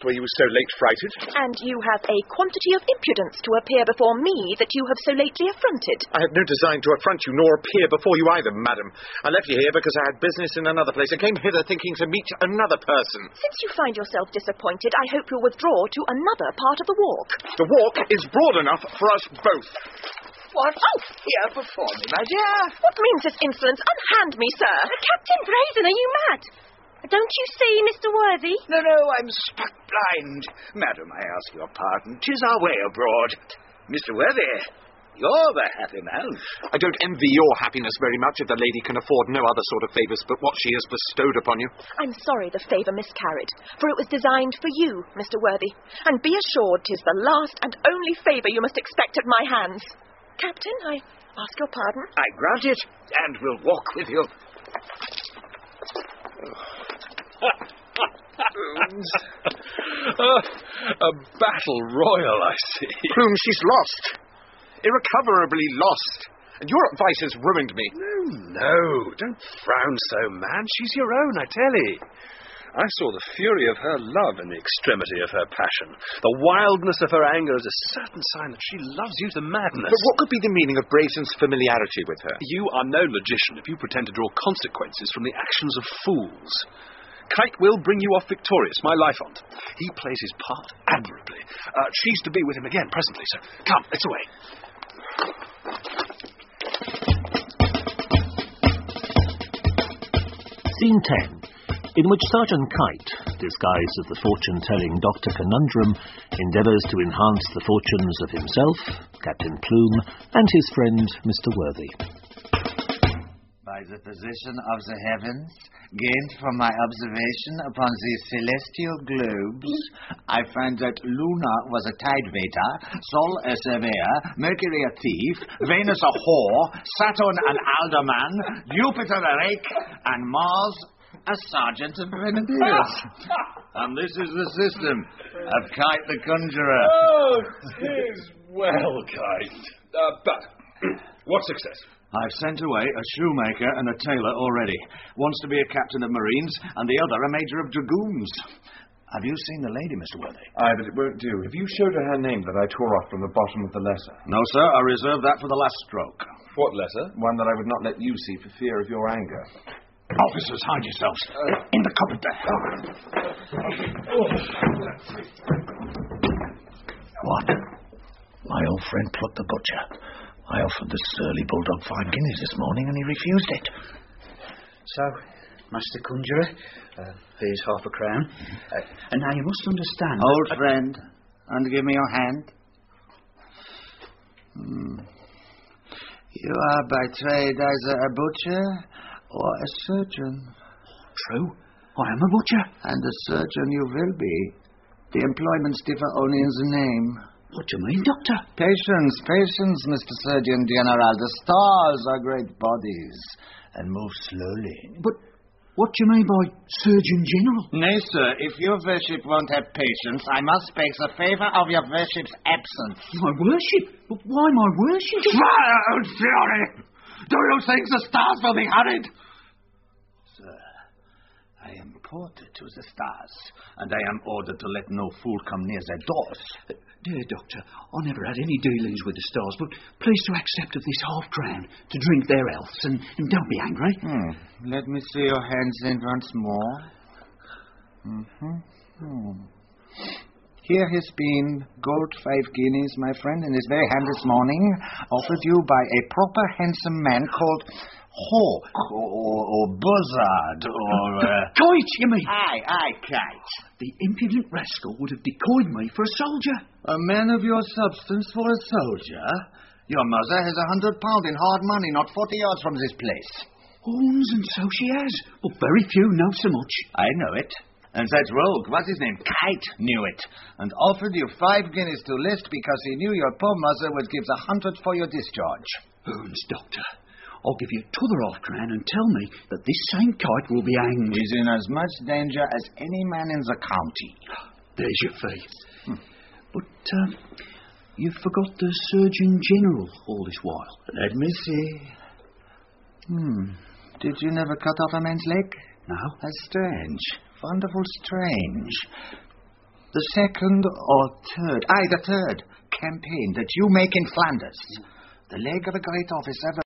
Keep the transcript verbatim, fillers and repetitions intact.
were you so late frighted? And you have a quantity of impudence to appear before me that you have so lately affronted. I had no design to affront you, nor appear before you either, madam. I left you here because I had business in another place. I came hither thinking to meet another person. Since you find yourself disappointed, I hope you'll withdraw to another part of the walk. The walk is broad enough for us both. What? Oh, here before me, my dear. What means this insolence? Unhand me, sir. Captain Brazen, are you mad? Don't you see, Mister Worthy? No, no, I'm struck blind. Madam, I ask your pardon. 'Tis our way abroad. Mister Worthy, you're the happy man. I don't envy your happiness very much if the lady can afford no other sort of favours but what she has bestowed upon you. I'm sorry the favour miscarried, for it was designed for you, Mister Worthy. And be assured 'tis the last and only favour you must expect at my hands. Captain, I ask your pardon. I grant it, and will walk with you. Holmes. uh, a battle royal, I see. Holmes, she's lost. Irrecoverably lost. And your advice has ruined me. No, no, don't frown so, man. She's your own, I tell you. I saw the fury of her love in the extremity of her passion. The wildness of her anger is a certain sign that she loves you to madness. But what could be the meaning of Brazen's familiarity with her? You are no logician if you pretend to draw consequences from the actions of fools. Kite will bring you off victorious, my life on't. He plays his part admirably. Uh, she's to be with him again presently, so come, let's away. Scene ten, in which Sergeant Kite, disguised as the fortune-telling Doctor Conundrum, endeavours to enhance the fortunes of himself, Captain Plume, and his friend, Mister Worthy. By the position of the heavens, gained from my observation upon the celestial globes, I find that Luna was a tide-waiter, Sol a surveyor, Mercury a thief, Venus a whore, Saturn an alderman, Jupiter a rake, and Mars a sergeant of grenadiers. And this is the system of Kite the Conjurer. Oh, 'tis well, Kite. Uh, but, what success? I've sent away a shoemaker and a tailor already. One's to be a captain of marines, and the other a major of dragoons. Have you seen the lady, Mister Worthy? Aye, but it won't do. Have you showed her her name that I tore off from the bottom of the letter? No, sir. I reserved that for the last stroke. What letter? One that I would not let you see for fear of your anger. Officers, hide yourselves. Uh, in the cupboard there. What? My old friend Pluck the Butcher. I offered the surly bulldog five guineas this morning, and he refused it. So, Master Conjurer, uh, here's half a crown. Uh, and now you must understand... Old that... friend, and give me your hand. Hmm. You are by trade either a butcher or a surgeon. True. I am a butcher. And a surgeon you will be. The employments differ only in the name. What do you mean, Doctor? Patience, patience, Mister Surgeon General. The stars are great bodies and move slowly. But what do you mean by Surgeon General? Nay, sir, if your worship won't have patience, I must beg the favour of your worship's absence. My worship? But why my worship? Fire and fury! Do you think the stars will be hurried? Sir, I am ported to the stars, and I am ordered to let no fool come near their doors. Uh, dear Doctor, I never had any dealings with the stars, but please to accept of this half-crown to drink their healths, and, and don't be angry. Hmm. Let me see your hands in once more. Mm-hmm. Hmm. Here has been gold five guineas, my friend, in this very hand this morning, offered you by a proper handsome man called Hawk, or, or, or Buzzard, or... Uh... Kite, you mean? Aye, aye, Kite. The impudent rascal would have decoyed me for a soldier. A man of your substance for a soldier? Your mother has a hundred pound in hard money, not forty yards from this place. Holmes, and so she has. But very few know so much. I know it. And that rogue, what's his name, Kite, knew it, and offered you five guineas to list because he knew your poor mother would give the hundred for your discharge. Holmes, Doctor, I'll give you t'other half crown and tell me that this same Kite will be hanged. He's in as much danger as any man in the county. There's your fee. Hmm. But, uh, you've forgot the Surgeon General all this while. Let me see. Hmm. Did you never cut off a man's leg? No. That's strange. Wonderful strange. The second or third, aye, the third campaign that you make in Flanders. The leg of a great officer